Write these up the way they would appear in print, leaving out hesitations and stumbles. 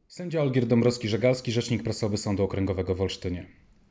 Sędzia Olgierd Dąbrowski-Żegalski, rzecznik prasowy Sądu Okręgowego w Olsztynie.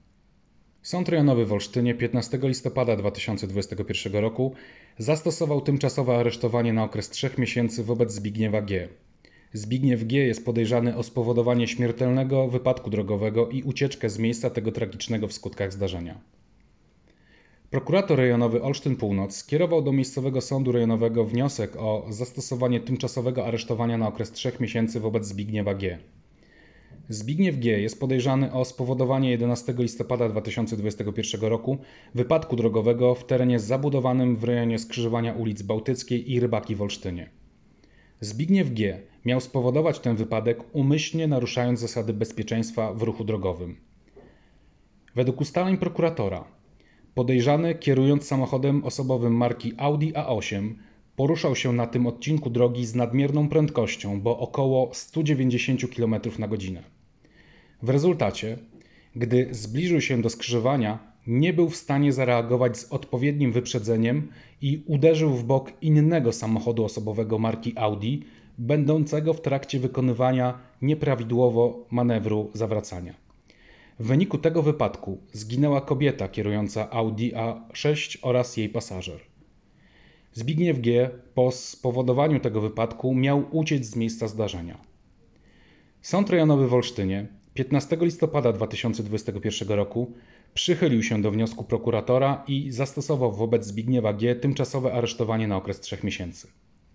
Sąd rejonowy w Olsztynie 15 listopada 2021 roku zastosował tymczasowe aresztowanie na okres 3 miesięcy wobec Zbigniewa G. Zbigniew G. jest podejrzany o spowodowanie śmiertelnego wypadku drogowego i ucieczkę z miejsca tego tragicznego w skutkach zdarzenia. Prokurator rejonowy Olsztyn Północ skierował do miejscowego sądu rejonowego wniosek o zastosowanie tymczasowego aresztowania na okres 3 miesięcy wobec Zbigniewa G. Zbigniew G. jest podejrzany o spowodowanie 11 listopada 2021 roku wypadku drogowego w terenie zabudowanym w rejonie skrzyżowania ulic Bałtyckiej i Rybaki w Olsztynie. Zbigniew G. miał spowodować ten wypadek, umyślnie naruszając zasady bezpieczeństwa w ruchu drogowym. Według ustaleń prokuratora podejrzany, kierując samochodem osobowym marki Audi A8, poruszał się na tym odcinku drogi z nadmierną prędkością, bo około 190 km/h. W rezultacie, gdy zbliżył się do skrzyżowania, nie był w stanie zareagować z odpowiednim wyprzedzeniem i uderzył w bok innego samochodu osobowego marki Audi, będącego w trakcie wykonywania nieprawidłowo manewru zawracania. W wyniku tego wypadku zginęła kobieta kierująca Audi A6 oraz jej pasażer. Zbigniew G. po spowodowaniu tego wypadku miał uciec z miejsca zdarzenia. Sąd rejonowy w Olsztynie 15 listopada 2021 roku przychylił się do wniosku prokuratora i zastosował wobec Zbigniewa G. tymczasowe aresztowanie na okres 3 miesięcy.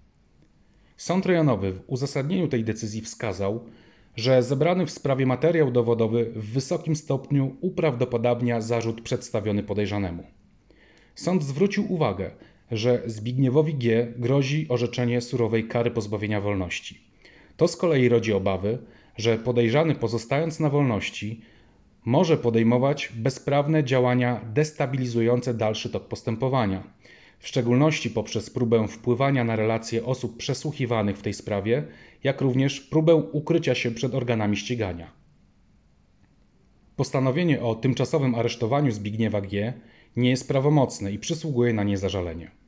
Sąd rejonowy w uzasadnieniu tej decyzji wskazał, że zebrany w sprawie materiał dowodowy w wysokim stopniu uprawdopodobnia zarzut przedstawiony podejrzanemu. Sąd zwrócił uwagę, że Zbigniewowi G. grozi orzeczenie surowej kary pozbawienia wolności. To z kolei rodzi obawy, że podejrzany, pozostając na wolności, może podejmować bezprawne działania destabilizujące dalszy tok postępowania, w szczególności poprzez próbę wpływania na relacje osób przesłuchiwanych w tej sprawie, jak również próbę ukrycia się przed organami ścigania. Postanowienie o tymczasowym aresztowaniu Zbigniewa G. nie jest prawomocne i przysługuje na nie zażalenie.